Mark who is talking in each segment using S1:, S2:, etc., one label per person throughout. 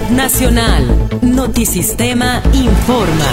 S1: Nacional. Notisistema informa.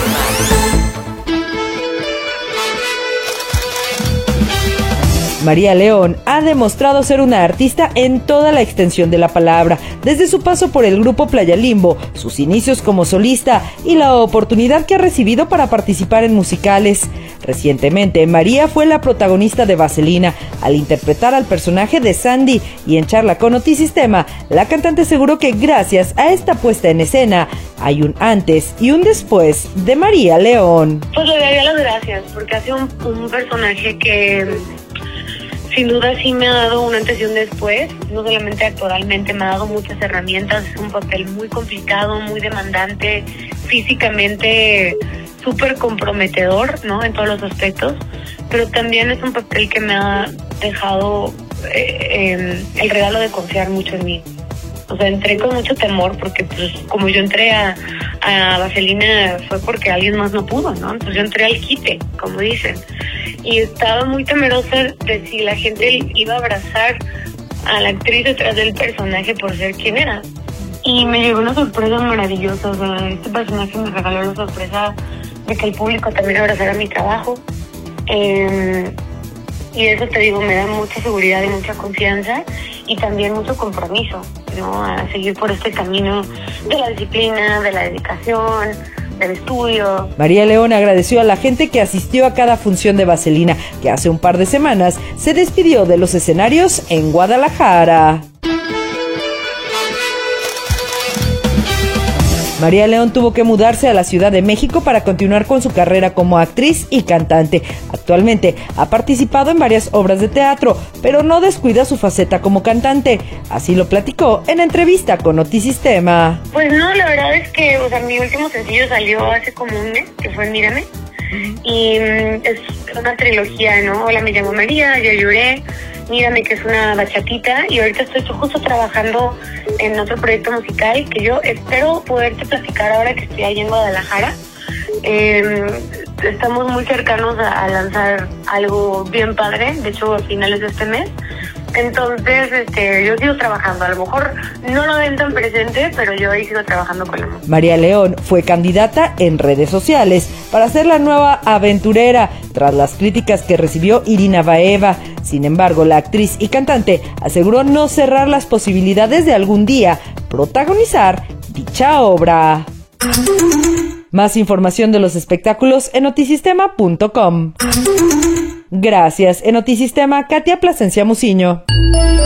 S2: María León ha demostrado ser una artista en toda la extensión de la palabra, desde su paso por el grupo Playa Limbo, sus inicios como solista y la oportunidad que ha recibido para participar en musicales. Recientemente, María fue la protagonista de Vaselina al interpretar al personaje de Sandy, y en charla con Notisistema, la cantante aseguró que gracias a esta puesta en escena hay un antes y un después de María León.
S3: Pues le daría las gracias porque hace un personaje que sin duda sí me ha dado un antes y un después, no solamente actoralmente, me ha dado muchas herramientas. Es un papel muy complicado, muy demandante, físicamente súper comprometedor, ¿no? En todos los aspectos, pero también es un papel que me ha dejado el regalo de confiar mucho en mí. O sea, entré con mucho temor porque, pues, como yo entré a Vaselina fue porque alguien más no pudo, ¿no? Entonces yo entré al quite, como dicen. Y estaba muy temerosa de si la gente iba a abrazar a la actriz detrás del personaje por ser quien era. Y me llegó una sorpresa maravillosa. O sea, este personaje me regaló la sorpresa de que el público también abrazara mi trabajo. Y eso, te digo, me da mucha seguridad y mucha confianza y también mucho compromiso, ¿no? A seguir por este camino de la disciplina, de la dedicación, del estudio.
S2: María León agradeció a la gente que asistió a cada función de Vaselina, que hace un par de semanas se despidió de los escenarios en Guadalajara. María León tuvo que mudarse a la Ciudad de México para continuar con su carrera como actriz y cantante. Actualmente ha participado en varias obras de teatro, pero no descuida su faceta como cantante. Así lo platicó en entrevista con Notisistema.
S3: Pues no, la verdad es que, o sea, mi último sencillo salió hace como un mes, que fue Mírame. Y es una trilogía, ¿no? Hola, me llamo María, ya lloré, Mírame, que es una bachatita, y ahorita estoy justo trabajando en otro proyecto musical que yo espero poderte platicar ahora que estoy allí en Guadalajara. Estamos muy cercanos a lanzar algo bien padre, de hecho a finales de este mes. Entonces, yo sigo trabajando, a lo mejor no lo ven tan presente, pero yo ahí sigo trabajando con la música.
S2: María León fue candidata en redes sociales para ser la nueva aventurera, tras las críticas que recibió Irina Baeva. Sin embargo, la actriz y cantante aseguró no cerrar las posibilidades de algún día protagonizar dicha obra. Más información de los espectáculos en notisistema.com. Gracias. En Notisistema, Katia Plasencia Muciño.